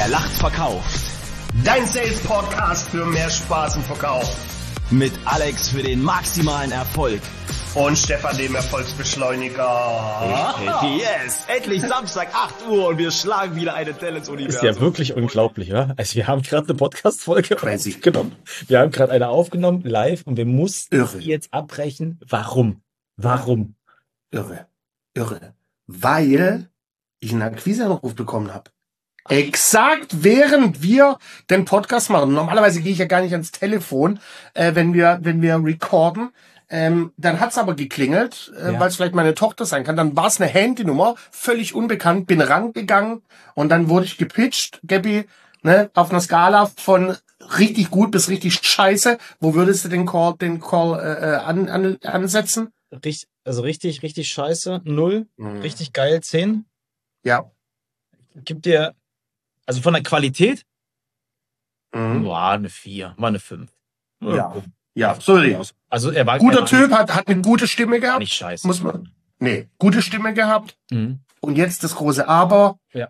Wer lacht, verkauft. Dein Sales-Podcast für mehr Spaß im Verkauf. Mit Alex für den maximalen Erfolg. Und Stefan, dem Erfolgsbeschleuniger. Yes! Endlich Samstag, 8 Uhr und wir schlagen wieder eine Delle ins Universum. Ist ja wirklich unglaublich, oder? Also wir haben gerade eine Podcast-Folge aufgenommen. Wir haben gerade eine aufgenommen, live, und wir mussten Irre. jetzt abbrechen. Warum? Irre. Weil ich einen Akquiseanruf bekommen habe. Exakt während wir den Podcast machen. Normalerweise gehe ich ja gar nicht ans Telefon, wenn wir recorden. Dann hat's aber geklingelt, weil es vielleicht meine Tochter sein kann. Dann war es eine Handynummer, völlig unbekannt, bin rangegangen und dann wurde ich gepitcht, Gabi, ne, auf einer Skala von richtig gut bis richtig scheiße. Wo würdest du den Call ansetzen? Richtig scheiße, 0, richtig geil, 10. Ja. Gibt dir, also von der Qualität, war eine 4, war eine 5. Ja, so sieht aus. Also er war guter Typ, hat eine gute Stimme gehabt. Nicht scheiße. Gute Stimme gehabt. Und jetzt das große Aber. Ja.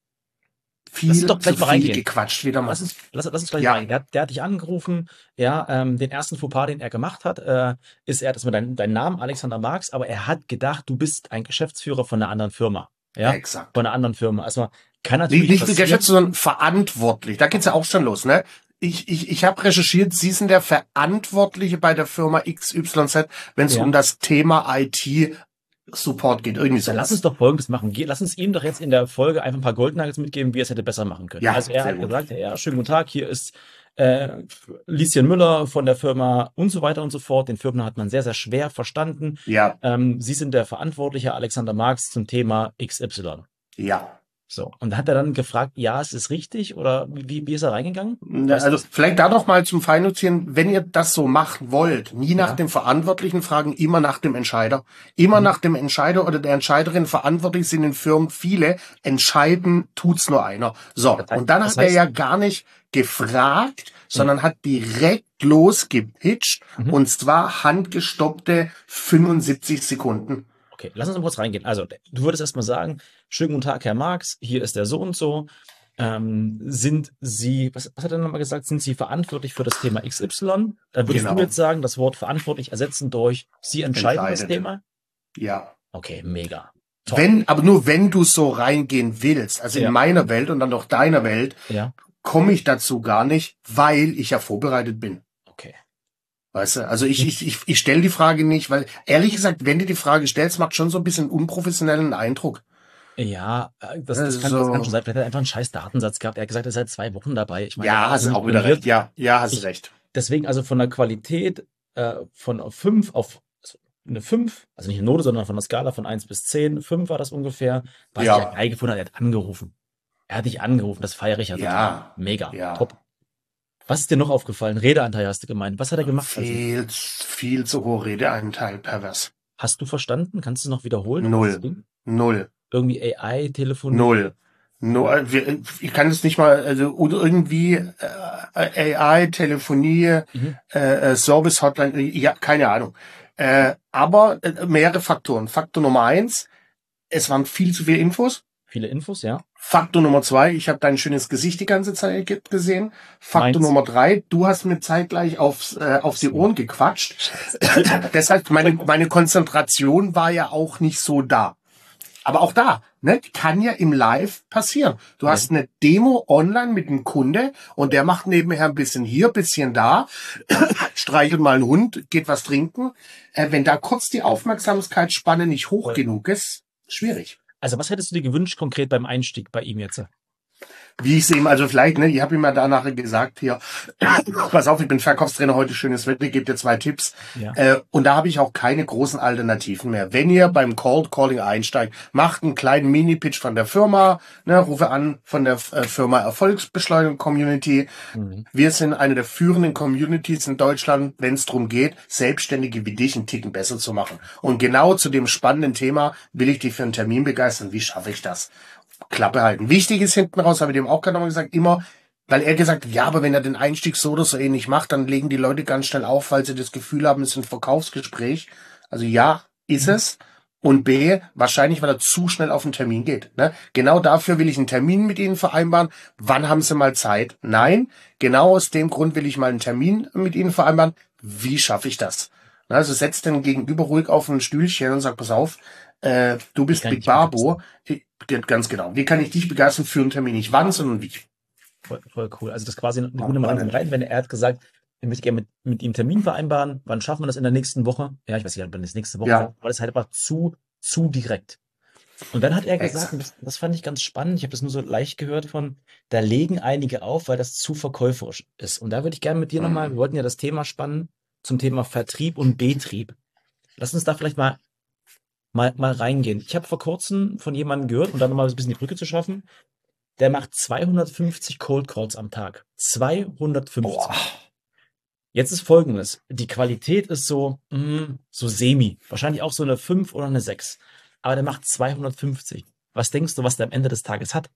Viel zu viel gequatscht wieder mal. Lass uns gleich mal rein. Der hat dich angerufen. Ja, den ersten Fauxpas, den er gemacht hat, ist, er hat erstmal deinen Namen, Alexander Marx, aber er hat gedacht, du bist ein Geschäftsführer von einer anderen Firma. Ja, exakt. Von einer anderen Firma. Also kann natürlich nicht Geschäftsführer, sondern verantwortlich. Da geht's ja auch schon los, ne? Ich habe recherchiert, Sie sind der Verantwortliche bei der Firma XYZ, wenn es um das Thema IT-Support geht. Irgendwie so. Lass uns doch Folgendes machen. Lass uns ihm doch jetzt in der Folge einfach ein paar Goldnuggets mitgeben, wie er es hätte besser machen können. Ja, also er hat gesagt, ja, schönen guten Tag, hier ist Lieschen Müller von der Firma und so weiter und so fort. Den Firmen hat man sehr, sehr schwer verstanden. Ja. Sie sind der Verantwortliche, Alexander Marx, zum Thema XY. Ja. So, und hat er dann gefragt, ja, ist es richtig, oder wie ist er reingegangen? Also vielleicht da noch mal zum Feinnotieren, wenn ihr das so machen wollt, nie nach dem Verantwortlichen fragen, immer nach dem Entscheider. Immer nach dem Entscheider oder der Entscheiderin. Verantwortlich sind in Firmen viele, entscheiden tut's nur einer. So, und dann hat er ja gar nicht gefragt, sondern hat direkt losgepitcht, und zwar handgestoppte 75 Sekunden. Okay, lass uns mal kurz reingehen. Also, du würdest erstmal sagen, schönen guten Tag, Herr Marx, hier ist der so und so. Sind Sie, was hat er nochmal gesagt, sind Sie verantwortlich für das Thema XY? Dann würdest du jetzt sagen, das Wort verantwortlich ersetzen durch Sie entscheiden das Thema? Ja. Okay, mega. Top. Aber nur wenn du so reingehen willst, also in meiner Welt und dann auch deiner Welt, komme ich dazu gar nicht, weil ich ja vorbereitet bin. Okay. Weißt du, also ich stelle die Frage nicht, weil ehrlich gesagt, wenn du die Frage stellst, macht schon so ein bisschen unprofessionellen Eindruck. Ja, das kann schon sein. Vielleicht hat er einfach einen scheiß Datensatz gehabt. Er hat gesagt, er ist seit 2 Wochen dabei. Ich meine, hast du auch wieder recht. Ja, hast du recht. Deswegen also von der Qualität von 5 auf eine 5, also nicht eine Note, sondern von der Skala von 1 bis 10, 5 war das ungefähr. Was ich ja geil gefunden hat, er hat angerufen. Er hat dich angerufen, das feiere ich ja total. Mega, top. Was ist dir noch aufgefallen? Redeanteil hast du gemeint. Was hat er gemacht? Viel zu hoher Redeanteil, pervers. Hast du verstanden? Kannst du es noch wiederholen? Null. Irgendwie AI-Telefonie? Null. Ich kann es nicht mal, also oder irgendwie AI-Telefonie, Service-Hotline, ja, keine Ahnung. Aber mehrere Faktoren. Faktor Nummer 1, es waren viel zu viele Infos. Viele Infos, ja. Faktor Nummer 2, ich habe dein schönes Gesicht die ganze Zeit gesehen. Faktor Nummer 3, du hast mir zeitgleich auf die Ohren gequatscht. Deshalb, meine Konzentration war ja auch nicht so da. Aber auch da, ne, kann ja im Live passieren. Du hast eine Demo online mit einem Kunde und der macht nebenher ein bisschen hier, ein bisschen da, streichelt mal einen Hund, geht was trinken. Wenn da kurz die Aufmerksamkeitsspanne nicht hoch genug ist, schwierig. Also was hättest du dir gewünscht konkret beim Einstieg bei ihm jetzt? Wie ich es ihm, also vielleicht, ne, ich habe ihm ja danach gesagt, hier, pass auf, ich bin Verkaufstrainer, heute schönes Wetter, ich gebe dir 2 Tipps. Ja. Und da habe ich auch keine großen Alternativen mehr. Wenn ihr beim Cold Calling einsteigt, macht einen kleinen Mini-Pitch von der Firma, ne, rufe an von der Firma Erfolgsbeschleunigung Community. Wir sind eine der führenden Communities in Deutschland, wenn es darum geht, Selbstständige wie dich einen Ticken besser zu machen. Und genau zu dem spannenden Thema will ich dich für einen Termin begeistern. Wie schaffe ich das? Klappe halten. Wichtig ist hinten raus, habe ich dem auch gerade nochmal gesagt, immer, weil er gesagt hat, ja, aber wenn er den Einstieg so oder so ähnlich macht, dann legen die Leute ganz schnell auf, weil sie das Gefühl haben, es ist ein Verkaufsgespräch. Also ja, ist es. Und B, wahrscheinlich, weil er zu schnell auf den Termin geht. Ne? Genau dafür will ich einen Termin mit Ihnen vereinbaren. Wann haben Sie mal Zeit? Nein, genau aus dem Grund will ich mal einen Termin mit Ihnen vereinbaren. Wie schaffe ich das? Also setzt den Gegenüber ruhig auf ein Stühlchen und sagt, pass auf, du bist Big Barbo. Ganz genau. Wie kann ich dich begeistern für einen Termin? Nicht wann, sondern wie. Voll cool. Also das ist quasi eine gute rein, wenn er hat gesagt, ich möchte gerne mit ihm einen Termin vereinbaren. Wann schaffen wir das in der nächsten Woche? Ja, ich weiß nicht, wann das nächste Woche ist, aber das ist halt einfach zu direkt. Und dann hat er gesagt, und das fand ich ganz spannend, ich habe das nur so leicht gehört da legen einige auf, weil das zu verkäuferisch ist. Und da würde ich gerne mit dir nochmal, wir wollten ja das Thema spannen zum Thema Vertrieb und Betrieb. Lass uns da vielleicht mal reingehen. Ich habe vor kurzem von jemandem gehört, um da nochmal ein bisschen die Brücke zu schaffen, der macht 250 Cold Calls am Tag. 250. Boah. Jetzt ist Folgendes. Die Qualität ist so semi. Wahrscheinlich auch so eine 5 oder eine 6. Aber der macht 250. Was denkst du, was der am Ende des Tages hat?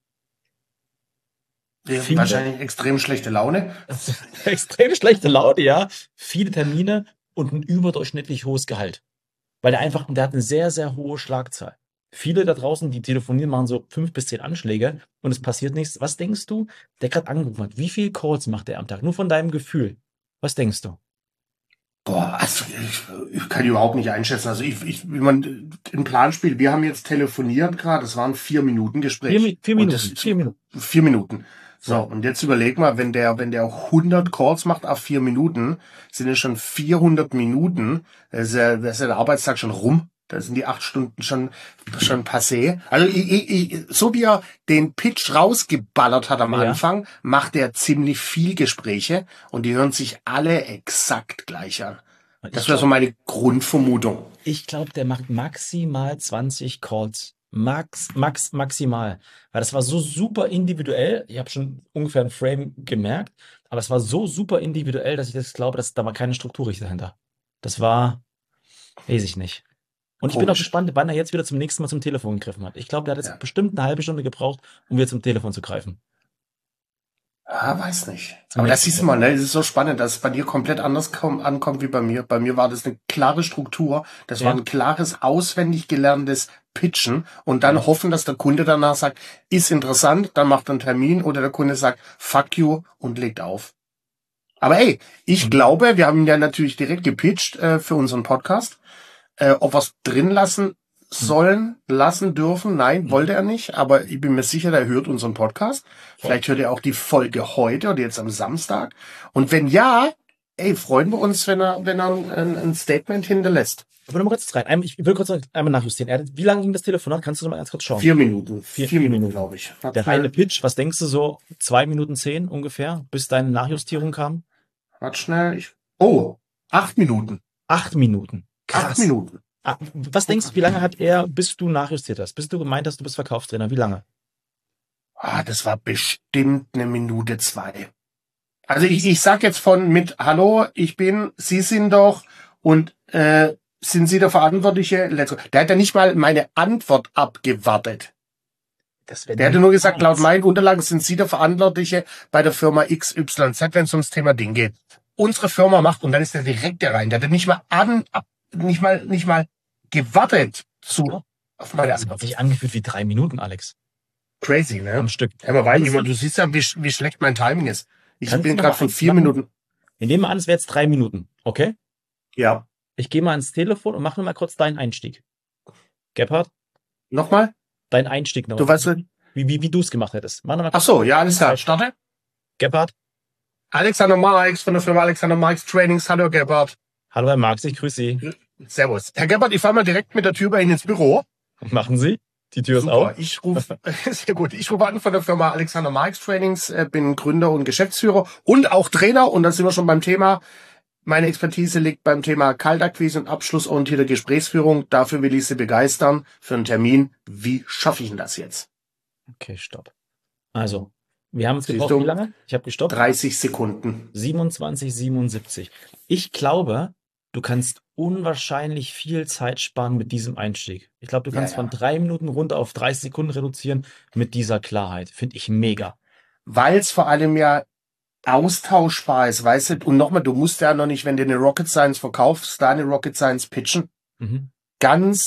Wahrscheinlich extrem schlechte Laune. Extrem schlechte Laune, ja. Viele Termine und ein überdurchschnittlich hohes Gehalt. Weil der hat eine sehr, sehr hohe Schlagzahl. Viele da draußen, die telefonieren, machen so 5 bis 10 Anschläge und es passiert nichts. Was denkst du, der gerade angerufen hat? Wie viele Calls macht der am Tag? Nur von deinem Gefühl. Was denkst du? Boah, also ich kann überhaupt nicht einschätzen. Also wie man ein Planspiel, wir haben jetzt telefoniert gerade, das waren 4 Minuten Gespräch. 4 Minuten. 4 Minuten. 4 Minuten. So, und jetzt überleg mal, wenn der 100 Calls macht auf 4 Minuten, sind es schon 400 Minuten, da ist ja der Arbeitstag schon rum. Da sind die 8 Stunden schon passé. Also so wie er den Pitch rausgeballert hat am Anfang, macht er ziemlich viel Gespräche und die hören sich alle exakt gleich an. Das wäre so meine Grundvermutung. Ich glaube, der macht maximal 20 Calls. Maximal. Weil das war so super individuell. Ich habe schon ungefähr ein Frame gemerkt, aber es war so super individuell, dass ich das glaube, dass da war keine Struktur richtig dahinter. Das war, weiß ich nicht. Und ich bin auch gespannt, wann er jetzt wieder zum nächsten Mal zum Telefon gegriffen hat. Ich glaube, der hat jetzt bestimmt eine halbe Stunde gebraucht, um wieder zum Telefon zu greifen. Ah, weiß nicht. Aber das siehst du mal, ne? Es ist so spannend, dass es bei dir komplett anders ankommt wie bei mir. Bei mir war das eine klare Struktur. Das war ein klares, auswendig gelerntes Pitchen und dann hoffen, dass der Kunde danach sagt, ist interessant, dann macht er einen Termin oder der Kunde sagt, fuck you und legt auf. Aber ey, ich glaube, wir haben ihn ja natürlich direkt gepitcht für unseren Podcast. Ob wir es drin lassen lassen dürfen. Nein, wollte er nicht, aber ich bin mir sicher, der hört unseren Podcast. Vielleicht hört er auch die Folge heute oder jetzt am Samstag. Und wenn ja, freuen wir uns, wenn er ein Statement hinterlässt. Ich will noch mal kurz rein. Ich will kurz einmal nachjustieren. Wie lange ging das Telefonat? Kannst du noch mal ganz kurz schauen? 4 Minuten. 4 Minuten, glaube ich. Der reine Pitch, was denkst du so? 2 Minuten 10 ungefähr, bis deine Nachjustierung kam? Warte schnell. 8 Minuten. 8 Minuten. Krass. 8 Minuten. Was denkst du, wie lange hat er, bis du nachjustiert hast? Bis du gemeint hast, du bist Verkaufstrainer? Wie lange? Das war bestimmt 1 Minute 2. Also ich sag jetzt hallo, Sie sind doch und sind Sie der Verantwortliche? Der hat ja nicht mal meine Antwort abgewartet. Der hatte nur gesagt, laut meinen Unterlagen sind Sie der Verantwortliche bei der Firma XYZ, wenn es ums Thema Ding geht. Unsere Firma macht, und dann ist der direkt rein. Der hat nicht mal gewartet auf meine Antwort. Das hat sich angefühlt wie 3 Minuten, Alex. Crazy, ne? Am Stück. Aber weil du siehst ja, wie schlecht mein Timing ist. Ich bin gerade von 4 Minuten. Wir nehmen mal an, es wäre jetzt 3 Minuten, okay? Ja. Ich gehe mal ins Telefon und mache mal kurz deinen Einstieg. Gebhard? Nochmal? Dein Einstieg noch. Du weißt, wie du es gemacht hättest. Mach noch mal kurz. Ach so, ja, alles klar. Starte. Gebhard? Alexander Marx von der Firma Alexander Marx Trainings. Hallo, Gebhard. Hallo, Herr Marx, ich grüße Sie. Servus. Herr Gebhard, ich fahre mal direkt mit der Tür bei Ihnen ins Büro. Machen Sie. Die Tür ist auf. Ich rufe sehr gut. Ich rufe an von der Firma Alexander Marx Trainings, bin Gründer und Geschäftsführer und auch Trainer. Und da sind wir schon beim Thema. Meine Expertise liegt beim Thema Kaltakquise und abschlussorientierte Gesprächsführung. Dafür will ich Sie begeistern für einen Termin. Wie schaffe ich denn das jetzt? Okay, stopp. Also, wir haben es gebraucht, wie lange? Ich habe gestoppt. 30 Sekunden. 27,77. Ich glaube, du kannst unwahrscheinlich viel Zeit sparen mit diesem Einstieg. Ich glaube, du kannst von 3 Minuten runter auf 30 Sekunden reduzieren mit dieser Klarheit. Finde ich mega. Weil es vor allem ja austauschbar ist, weißt du? Und nochmal, du musst ja noch nicht, wenn du eine Rocket Science verkaufst, da eine Rocket Science pitchen. Ganz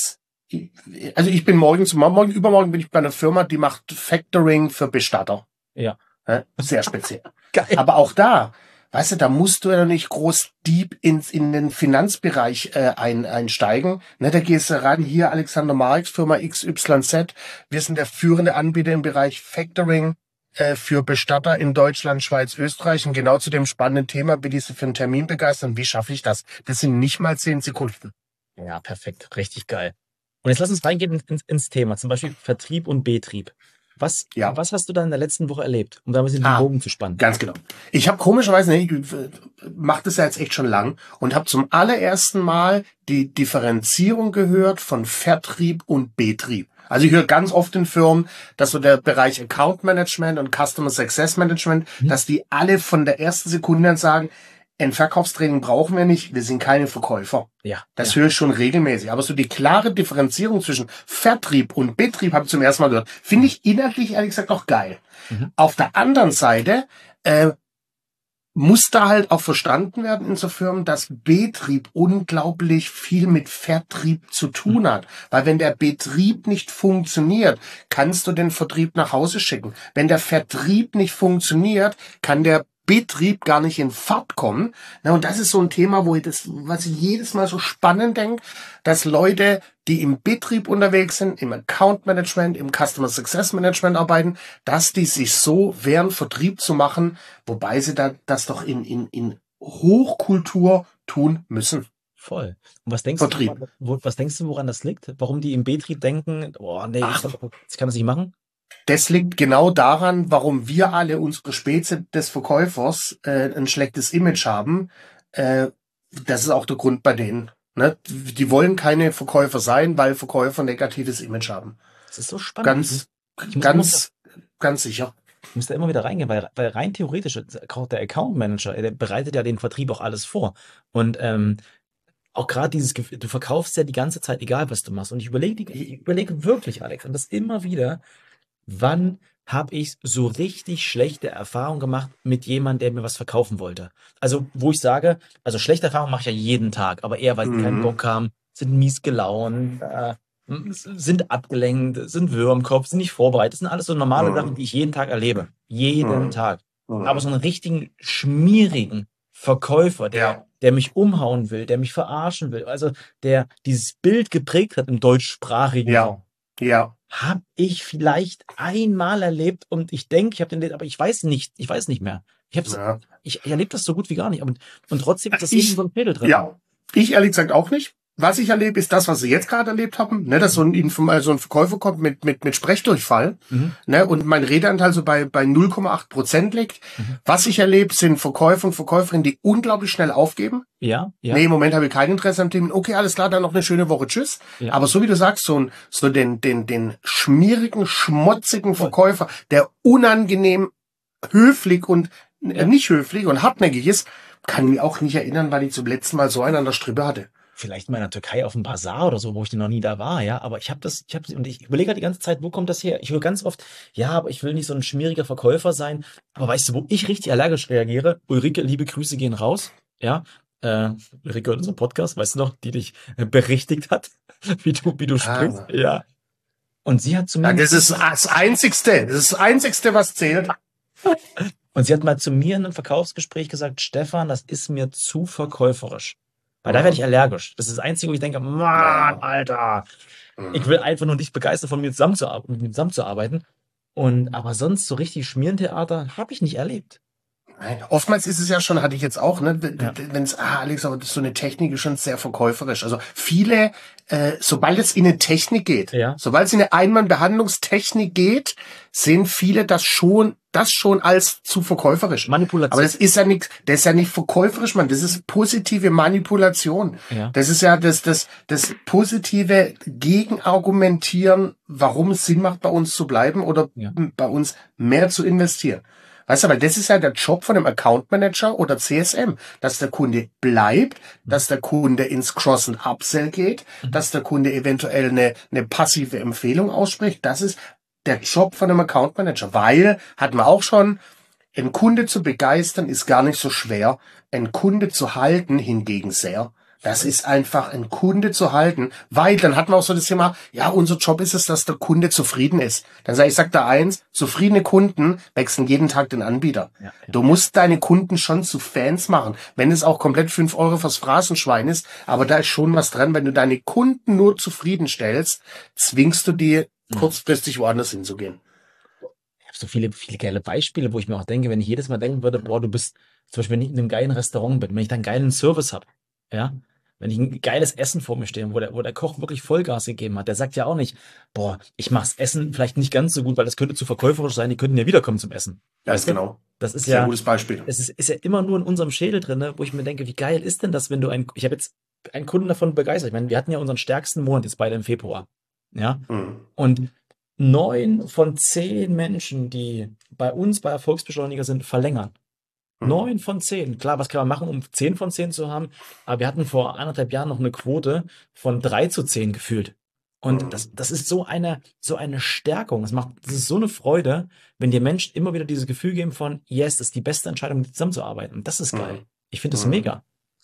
ich bin übermorgen bin ich bei einer Firma, die macht Factoring für Bestatter. Ja. Sehr speziell. Geil. Aber auch da, weißt du, da musst du ja nicht groß deep in den Finanzbereich einsteigen. Ne, da gehst du ran, hier Alexander Marx, Firma XYZ. Wir sind der führende Anbieter im Bereich Factoring für Bestatter in Deutschland, Schweiz, Österreich. Und genau zu dem spannenden Thema, will ich sie für einen Termin begeistern. Wie schaffe ich das? Das sind nicht mal 10 Sekunden. Ja, perfekt. Richtig geil. Und jetzt lass uns reingehen ins Thema, zum Beispiel Vertrieb und Betrieb. Was hast du da in der letzten Woche erlebt, um da ein bisschen den Bogen zu spannen? Ganz genau. Ich habe komischerweise, ich mache das ja jetzt echt schon lang und habe zum allerersten Mal die Differenzierung gehört von Vertrieb und Betrieb. Also ich höre ganz oft in Firmen, dass so der Bereich Account Management und Customer Success Management, dass die alle von der ersten Sekunde an sagen, ein Verkaufstraining brauchen wir nicht, wir sind keine Verkäufer. Ja. Das höre ich schon regelmäßig. Aber so die klare Differenzierung zwischen Vertrieb und Betrieb habe ich zum ersten Mal gehört. Finde ich inhaltlich ehrlich gesagt auch geil. Auf der anderen Seite muss da halt auch verstanden werden in so Firmen, dass Betrieb unglaublich viel mit Vertrieb zu tun hat. Weil wenn der Betrieb nicht funktioniert, kannst du den Vertrieb nach Hause schicken. Wenn der Vertrieb nicht funktioniert, kann der Betrieb gar nicht in Fahrt kommen. Na, und das ist so ein Thema, was ich jedes Mal so spannend denke, dass Leute, die im Betrieb unterwegs sind, im Account Management, im Customer Success Management arbeiten, dass die sich so wehren, Vertrieb zu machen, wobei sie das doch in Hochkultur tun müssen. Voll. Und was denkst du, woran das liegt? Warum die im Betrieb denken, oh nee, ich kann das nicht machen? Das liegt genau daran, warum wir alle unsere Spezie des Verkäufers ein schlechtes Image haben. Das ist auch der Grund bei denen. Ne? Die wollen keine Verkäufer sein, weil Verkäufer ein negatives Image haben. Das ist so spannend. Ganz sicher. Ich muss da immer wieder reingehen, weil rein theoretisch, auch der Account Manager, der bereitet ja den Vertrieb auch alles vor. Und auch gerade dieses Gefühl, du verkaufst ja die ganze Zeit, egal was du machst. Und ich überlege wirklich, Alex, und das immer wieder, wann habe ich so richtig schlechte Erfahrungen gemacht mit jemandem, der mir was verkaufen wollte? Also, wo ich sage, also schlechte Erfahrungen mache ich ja jeden Tag, aber eher, weil sie keinen Bock haben, sind mies gelaunt, sind abgelenkt, sind Wirr im Kopf, sind nicht vorbereitet. Das sind alles so normale Sachen, die ich jeden Tag erlebe. Jeden Tag. Aber so einen richtigen, schmierigen Verkäufer, der mich umhauen will, der mich verarschen will, also der dieses Bild geprägt hat im deutschsprachigen Raum. Ja. Habe ich vielleicht einmal erlebt und ich denke, ich habe den, aber ich weiß nicht mehr. Ich erlebe das so gut wie gar nicht. Und trotzdem ist das irgendwie so ein Fädel drin. Ja, ich ehrlich gesagt auch nicht. Was ich erlebe, ist das, was Sie jetzt gerade erlebt haben, ne, dass so ein Verkäufer kommt mit Sprechdurchfall, ne, und mein Redeanteil so bei 0,8% liegt. Was ich erlebe, sind Verkäufer und Verkäuferinnen, die unglaublich schnell aufgeben. Ja. Nee, im Moment habe ich kein Interesse am Thema. Okay, alles klar, dann noch eine schöne Woche, tschüss. Ja. Aber so wie du sagst, so den schmierigen, schmutzigen Verkäufer, der unangenehm höflich und nicht höflich und hartnäckig ist, kann ich mich auch nicht erinnern, weil ich zum letzten Mal so einen an der Strippe hatte. Vielleicht mal in der Türkei auf dem Bazar oder so, wo ich noch nie da war, ja. Aber ich überlege halt die ganze Zeit, wo kommt das her? Ich höre ganz oft, ja, aber ich will nicht so ein schmieriger Verkäufer sein. Aber weißt du, wo ich richtig allergisch reagiere? Ulrike, liebe Grüße gehen raus, ja. Ulrike hört unseren Podcast, weißt du noch, die dich berichtigt hat, wie du sprichst, ja. Und sie hat zu mir... Ja, das ist das Einzigste, was zählt. Und sie hat mal zu mir in einem Verkaufsgespräch gesagt, Stefan, das ist mir zu verkäuferisch. Weil da werde ich allergisch. Das ist das Einzige, wo ich denke, Mann, Alter, ich will einfach nur dich begeistern, mit mir zusammenzuarbeiten. Aber sonst so richtig Schmierentheater habe ich nicht erlebt. Nein, oftmals ist es ja schon, hatte ich jetzt auch, ne, wenn es, Alex, aber das ist so eine Technik ist schon sehr verkäuferisch. Also viele, sobald es in eine Technik geht, sobald es in eine Einwandbehandlungstechnik geht, sehen viele das schon als zu verkäuferisch. Manipulation. Aber das ist ja nicht verkäuferisch, Mann. Das ist positive Manipulation. Ja. Das ist ja das positive Gegenargumentieren, warum es Sinn macht, bei uns zu bleiben oder bei uns mehr zu investieren. Weißt du, weil das ist ja der Job von einem Account Manager oder CSM, dass der Kunde bleibt, dass der Kunde ins Cross- und Upsell geht, dass der Kunde eventuell eine passive Empfehlung ausspricht. Das ist der Job von einem Account Manager, weil, hatten wir auch schon, ein Kunde zu begeistern ist gar nicht so schwer, ein Kunde zu halten hingegen sehr. Das ist einfach, einen Kunde zu halten, weil dann hatten wir auch so das Thema, ja, unser Job ist es, dass der Kunde zufrieden ist. Dann sag da eins, zufriedene Kunden wechseln jeden Tag den Anbieter. Ja. Du musst deine Kunden schon zu Fans machen, wenn es auch komplett 5 Euro fürs Phrasenschwein ist, aber da ist schon was dran, wenn du deine Kunden nur zufriedenstellst, zwingst du die kurzfristig woanders hinzugehen. Ich habe so viele geile Beispiele, wo ich mir auch denke, wenn ich jedes Mal denken würde, boah, du bist zum Beispiel, wenn ich in einem geilen Restaurant bin, wenn ich da einen geilen Service habe, ja, wenn ich ein geiles Essen vor mir stehe, wo der Koch wirklich Vollgas gegeben hat, der sagt ja auch nicht, boah, ich mach's Essen vielleicht nicht ganz so gut, weil das könnte zu verkäuferisch sein, die könnten ja wiederkommen zum Essen. Ganz genau. Das ist Sehr ja, gutes Beispiel. es ist ja immer nur in unserem Schädel drin, ne, wo ich mir denke, wie geil ist denn das, wenn du ich habe jetzt einen Kunden davon begeistert. Ich meine, wir hatten ja unseren stärksten Monat jetzt beide im Februar. Ja. Und 9 von 10 Menschen, die bei uns bei Erfolgsbeschleuniger sind, verlängern. 9 von 10. Klar, was kann man machen, um 10 von 10 zu haben? Aber wir hatten vor 1,5 Jahren noch eine Quote von 3:10 gefühlt. Und das ist so eine Stärkung. Das ist so eine Freude, wenn dir Menschen immer wieder dieses Gefühl geben von, yes, das ist die beste Entscheidung, mit dir zusammenzuarbeiten. Und das ist geil. Ich finde das mega.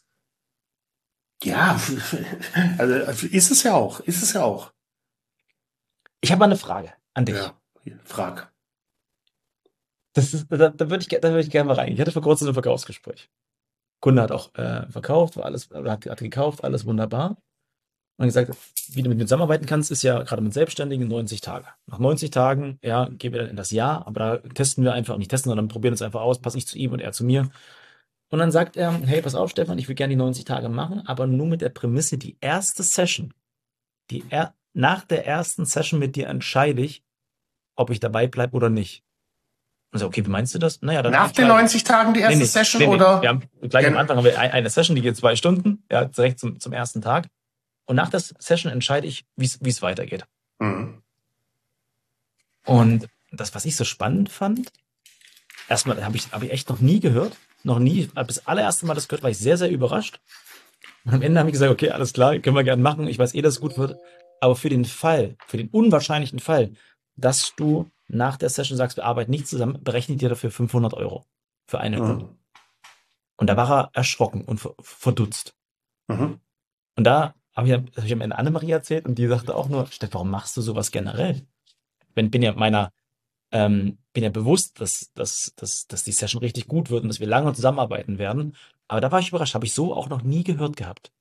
Ja, also ist es ja auch. Ich habe mal eine Frage an dich. Ja, frag. Da würde ich gerne mal rein. Ich hatte vor kurzem ein Verkaufsgespräch. Kunde hat auch verkauft, hat gekauft, alles wunderbar. Und gesagt, wie du mit mir zusammenarbeiten kannst, ist ja gerade mit Selbstständigen 90 Tage. Nach 90 Tagen, ja, gehen wir dann in das Jahr, aber da testen wir einfach, nicht testen, sondern probieren es einfach aus, passe ich zu ihm und er zu mir. Und dann sagt er, hey, pass auf, Stefan, ich will gerne die 90 Tage machen, aber nur mit der Prämisse, die erste Session, nach der ersten Session mit dir entscheide ich, ob ich dabei bleibe oder nicht. Also, okay, wie meinst du das? Naja, dann nach den 90 Tagen die erste Session oder? Wir haben gleich am Anfang haben wir eine Session, die geht 2 Stunden, ja, direkt zum ersten Tag. Und nach der Session entscheide ich, wie es weitergeht. Und das, was ich so spannend fand, erstmal habe ich echt noch nie gehört. Noch nie, das allererste Mal das gehört, war ich sehr, sehr überrascht. Und am Ende habe ich gesagt, okay, alles klar, können wir gerne machen. Ich weiß dass es gut wird. Aber für den unwahrscheinlichen Fall, dass du nach der Session sagst, wir arbeiten nicht zusammen, berechnet dir dafür 500 Euro für eine Stunde. Und da war er erschrocken und verdutzt. Und da habe ich am Ende Annemarie erzählt und die sagte auch nur, Steff, warum machst du sowas generell? Bin ja bewusst, dass die Session richtig gut wird und dass wir lange zusammenarbeiten werden. Aber da war ich überrascht, habe ich so auch noch nie gehört gehabt.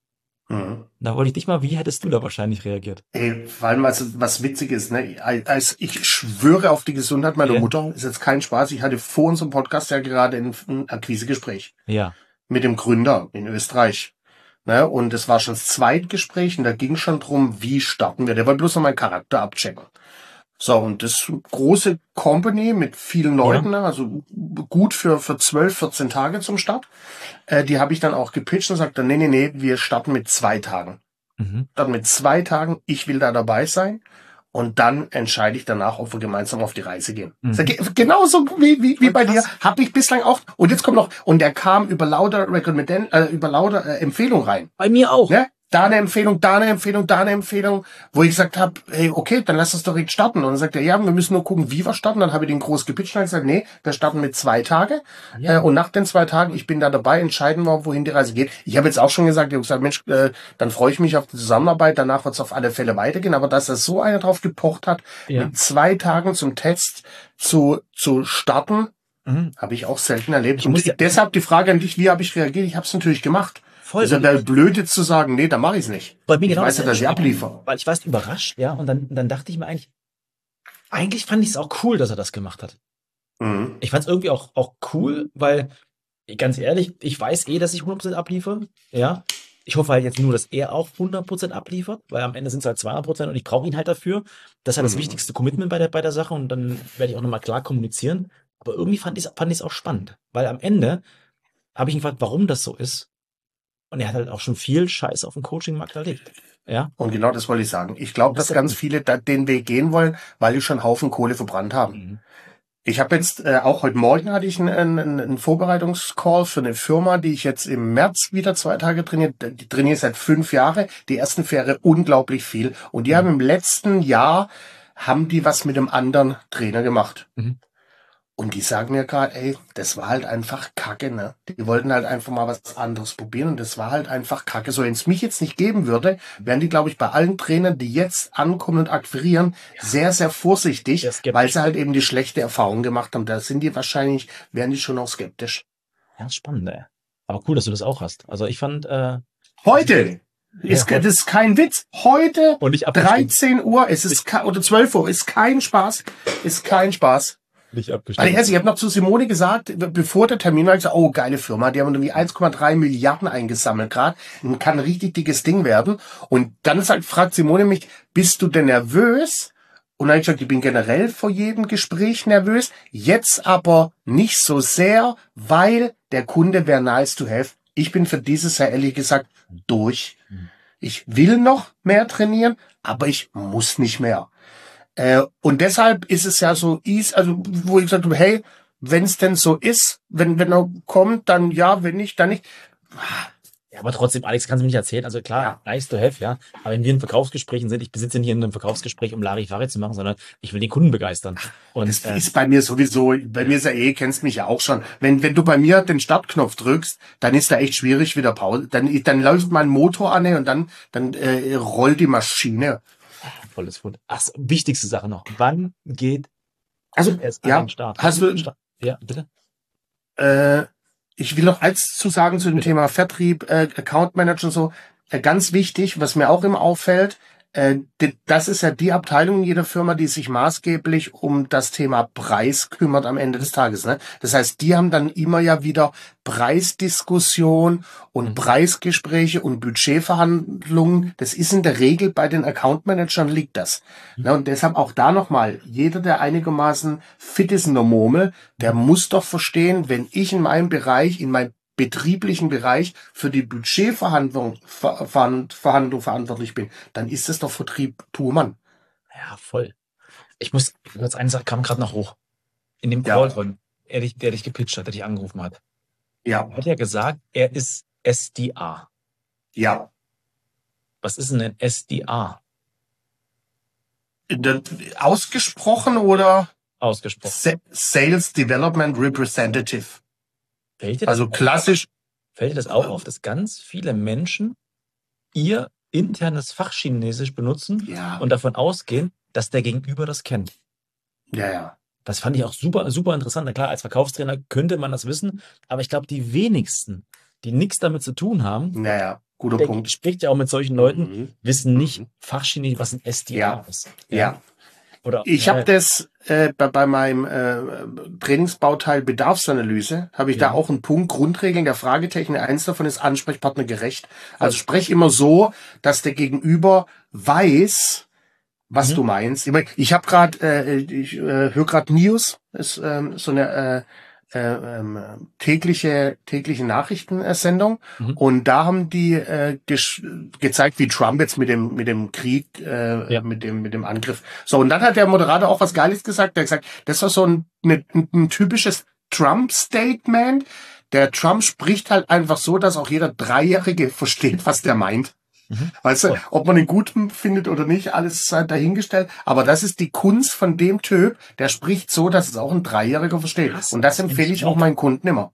Da wollte ich dich mal, wie hättest du da wahrscheinlich reagiert? Ey, vor allem, was witzig ist, ne? Ich schwöre auf die Gesundheit meiner Mutter, ist jetzt kein Spaß. Ich hatte vor unserem Podcast ja gerade ein Akquisegespräch. Ja. Mit dem Gründer in Österreich. Ne? Und es war schon das Zweitgespräch und da ging schon drum, wie starten wir. Der wollte bloß noch meinen Charakter abchecken. So, und das ist eine große Company mit vielen Leuten, also gut für 12, 14 Tage zum Start. Die habe ich dann auch gepitcht und sagte, nee, wir starten mit 2 Tagen. Starten mit 2 Tagen, ich will da dabei sein. Und dann entscheide ich danach, ob wir gemeinsam auf die Reise gehen. Genauso wie bei dir, habe ich bislang auch. Und jetzt kommt noch, und der kam über lauter Empfehlung rein. Bei mir auch. Ne? Da eine Empfehlung, wo ich gesagt habe, hey, okay, dann lass uns doch direkt starten. Und dann sagt er, ja, wir müssen nur gucken, wie wir starten. Dann habe ich den groß gepitcht und gesagt, nee, wir starten mit 2 Tage. Ja. Und nach den 2 Tagen, ich bin da dabei, entscheiden wir, wohin die Reise geht. Ich habe jetzt auch schon gesagt, ich habe gesagt, Mensch, dann freue ich mich auf die Zusammenarbeit. Danach wird es auf alle Fälle weitergehen. Aber dass er so einer drauf gepocht hat, mit 2 Tagen zum Test zu starten, habe ich auch selten erlebt. Und deshalb die Frage an dich, wie habe ich reagiert? Ich habe es natürlich gemacht. Voll. Also wäre blöd jetzt zu sagen, nee, dann mache ich es nicht. Bei mir ich weiß ja, dass ich abliefere. Weil ich war überrascht, ja, und dann dachte ich mir eigentlich fand ich es auch cool, dass er das gemacht hat. Ich fand es irgendwie auch cool, weil, ganz ehrlich, ich weiß dass ich 100% abliefere, ja. Ich hoffe halt jetzt nur, dass er auch 100% abliefert, weil am Ende sind es halt 200% und ich brauche ihn halt dafür. Das ist halt das wichtigste Commitment bei der Sache und dann werde ich auch nochmal klar kommunizieren. Aber irgendwie fand ich es auch spannend, weil am Ende habe ich ihn gefragt, warum das so ist. Und er hat halt auch schon viel Scheiß auf dem Coaching-Markt erlebt. Ja. Und genau das wollte ich sagen. Ich glaube, dass ganz viele den Weg gehen wollen, weil die schon einen Haufen Kohle verbrannt haben. Ich habe jetzt, auch heute Morgen hatte ich einen Vorbereitungscall für eine Firma, die ich jetzt im März wieder 2 Tage trainiere. Die trainiere ich seit 5 Jahren. Die ersten Fähre unglaublich viel. Und die haben im letzten Jahr, was mit einem anderen Trainer gemacht. Und die sagen mir gerade, ey, das war halt einfach Kacke, ne? Die wollten halt einfach mal was anderes probieren und das war halt einfach Kacke. So, wenn es mich jetzt nicht geben würde, wären die, glaube ich, bei allen Trainern, die jetzt ankommen und akquirieren, sehr, sehr vorsichtig, weil sie halt eben die schlechte Erfahrung gemacht haben. Da wären die schon auch skeptisch. Ja, spannend, ey. Aber cool, dass du das auch hast. Also ich fand... Heute! Das ist kein Witz. Heute, und nicht 13 Uhr, oder 12 Uhr, ist kein Spaß. Ist kein Spaß. Nicht abgestimmt. Also ich habe noch zu Simone gesagt, bevor der Termin war, ich gesagt, oh, geile Firma, die haben irgendwie 1,3 Milliarden eingesammelt gerade. Kann ein richtig dickes Ding werden. Und dann fragt Simone mich, bist du denn nervös? Und dann habe ich gesagt, ich bin generell vor jedem Gespräch nervös. Jetzt aber nicht so sehr, weil der Kunde wäre nice to have. Ich bin für dieses Jahr ehrlich gesagt durch. Ich will noch mehr trainieren, aber ich muss nicht mehr. Und deshalb ist es ja so, wo ich gesagt habe, hey, wenn es denn so ist, wenn er kommt, dann ja, wenn nicht, dann nicht. Ja, aber trotzdem, Alex, kannst du mir nicht erzählen. Also klar, nice to have, ja. Aber wenn wir in Verkaufsgesprächen sind, ich besitze nicht in einem Verkaufsgespräch, um Larifari zu machen, sondern ich will den Kunden begeistern. Und das ist bei mir sowieso, bei mir ist ja kennst mich ja auch schon. Wenn du bei mir den Startknopf drückst, dann ist da echt schwierig wieder Pause. Dann läuft mein Motor an und dann rollt die Maschine. Volles Fund. Ach, wichtigste Sache noch. Wann geht es an den Start? Ja, bitte. Ich will noch eins zu sagen zu dem Thema Vertrieb, Account Manager und so. Ganz wichtig, was mir auch immer auffällt, das ist ja die Abteilung in jeder Firma, die sich maßgeblich um das Thema Preis kümmert am Ende des Tages. Ne? Das heißt, die haben dann immer ja wieder Preisdiskussion und Preisgespräche und Budgetverhandlungen. Das ist in der Regel bei den Account Managern liegt das. Ne? Und deshalb auch da nochmal, jeder, der einigermaßen fit ist in der Murmel, der muss doch verstehen, wenn ich in meinem Bereich, in meinem betrieblichen Bereich für die Budgetverhandlung verantwortlich bin, dann ist das doch Vertrieb pur Mann. Ja, voll. Ich muss kurz eine Sache kam gerade noch hoch. In dem Call von der dich gepitcht hat, der dich angerufen hat. Ja. Er hat ja gesagt, er ist SDA. Ja. Was ist denn ein SDA? Ausgesprochen oder? Ausgesprochen. Sales Development Representative. Also klassisch. Fällt dir das auch auf, dass ganz viele Menschen ihr internes Fachchinesisch benutzen und davon ausgehen, dass der Gegenüber das kennt? Ja. Das fand ich auch super, super interessant. Na klar, als Verkaufstrainer könnte man das wissen, aber ich glaube, die wenigsten, die nichts damit zu tun haben, guter Punkt. Spricht ja auch mit solchen Leuten, wissen nicht Fachchinesisch, was ein SDA ist. Ja. Oder, ich habe das bei meinem Trainingsbauteil Bedarfsanalyse, habe ich da auch einen Punkt, Grundregeln der Fragetechnik. Eins davon ist ansprechpartnergerecht. Also sprech immer so, dass der Gegenüber weiß, was du meinst. Ich habe gerade, ich höre gerade News, ist so eine tägliche Nachrichtensendung und da haben die gezeigt, wie Trump jetzt mit dem Krieg, mit dem Angriff. So, und dann hat der Moderator auch was Geiles gesagt. Der hat gesagt, das war so ein typisches Trump-Statement. Der Trump spricht halt einfach so, dass auch jeder Dreijährige versteht, was der meint. Weißt du, ob man ihn gut findet oder nicht, alles dahingestellt. Aber das ist die Kunst von dem Typ, der spricht so, dass es auch ein Dreijähriger versteht. Und das empfehle ich auch meinen Kunden immer.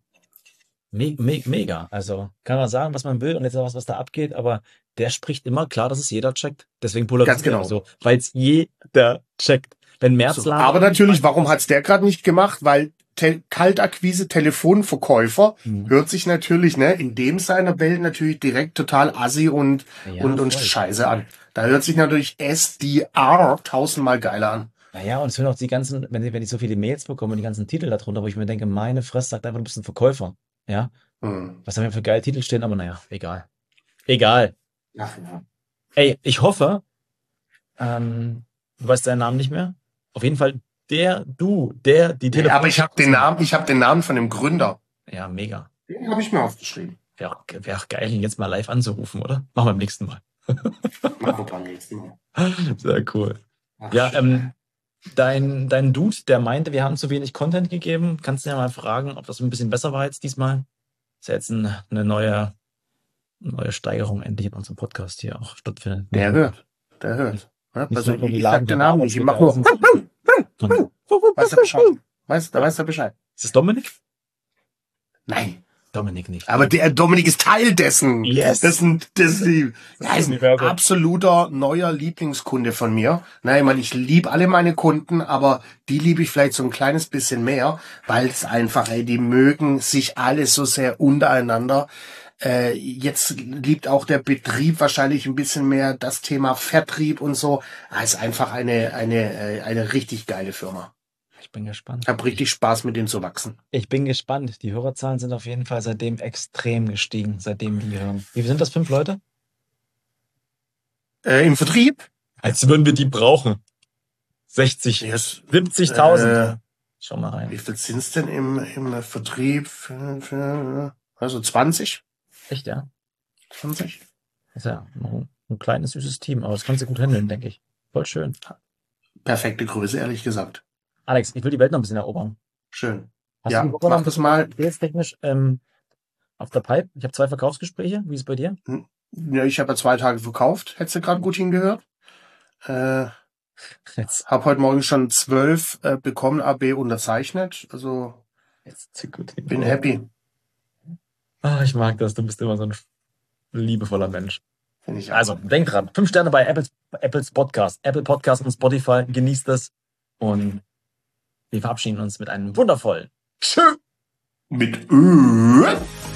Mega. Also kann man sagen, was man will und jetzt was da abgeht, aber der spricht immer klar, dass es jeder checkt. Deswegen polarisiert er so, weil es jeder checkt. Wenn Merz aber natürlich, warum hat's der gerade nicht gemacht? Weil Kaltakquise, Telefonverkäufer hört sich natürlich, in dem seiner Welt natürlich direkt total assi und scheiße an. Da hört sich natürlich SDR tausendmal geiler an. Naja, und es hören auch die ganzen, wenn ich so viele Mails bekomme, die ganzen Titel darunter, wo ich mir denke, meine Fresse, sagt einfach, du bist ein Verkäufer. Ja? Was haben wir für geile Titel stehen, aber naja, egal. Ja. Ey, ich hoffe, du weißt deinen Namen nicht mehr. Auf jeden Fall die Telefon. Aber ich habe den Namen von dem Gründer. Ja, mega. Den habe ich mir aufgeschrieben. Wäre auch geil, ihn jetzt mal live anzurufen, oder? Machen wir beim nächsten Mal. Machen wir beim nächsten Mal. Sehr cool. Ja, dein Dude, der meinte, wir haben zu wenig Content gegeben. Kannst du ja mal fragen, ob das ein bisschen besser war jetzt diesmal? Ist ja jetzt eine neue Steigerung endlich in unserem Podcast hier auch stattfindet. Der hört. Ja, also ich sag den Namen nicht. Ich mach nur. Weißt du Bescheid? Da weißt du Bescheid. Ist es Dominik? Nein. Dominik nicht. Aber der Dominik ist Teil dessen. Yes. Das ist ein absoluter neuer Lieblingskunde von mir. Na, ich meine, ich liebe alle meine Kunden, aber die liebe ich vielleicht so ein kleines bisschen mehr, weil es einfach, die mögen sich alle so sehr untereinander. Jetzt liebt auch der Betrieb wahrscheinlich ein bisschen mehr das Thema Vertrieb und so. Es ist einfach eine richtig geile Firma. Ich bin gespannt. Ich habe richtig Spaß, mit denen zu wachsen. Ich bin gespannt. Die Hörerzahlen sind auf jeden Fall seitdem extrem gestiegen, seitdem die hören. Wie sind das, 5 Leute? Im Vertrieb? Als würden wir die brauchen. 60, Yes. 70.000. Schau mal rein. Wie viel sind's denn im Vertrieb? Also 20? Echt, ja? 20? Ist ja ein kleines, süßes Team, aber das kannst du gut handeln, denke ich. Voll schön. Perfekte Größe, ehrlich gesagt. Alex, ich will die Welt noch ein bisschen erobern. Schön. Hast Ja, du die Woche mach das mal. technisch auf der Pipe? Ich habe 2 Verkaufsgespräche. Wie ist es bei dir? Ja, ich habe ja 2 Tage verkauft. Hättest du gerade gut hingehört? Hab heute Morgen schon 12 bekommen, AB unterzeichnet. Also bin happy. Ich mag das. Du bist immer so ein liebevoller Mensch. Finde ich auch. Also, denk dran. 5 Sterne bei Apples Podcast. Apple Podcast und Spotify. Genießt das. Und wir verabschieden uns mit einem wundervollen Tschö. Mit Ö.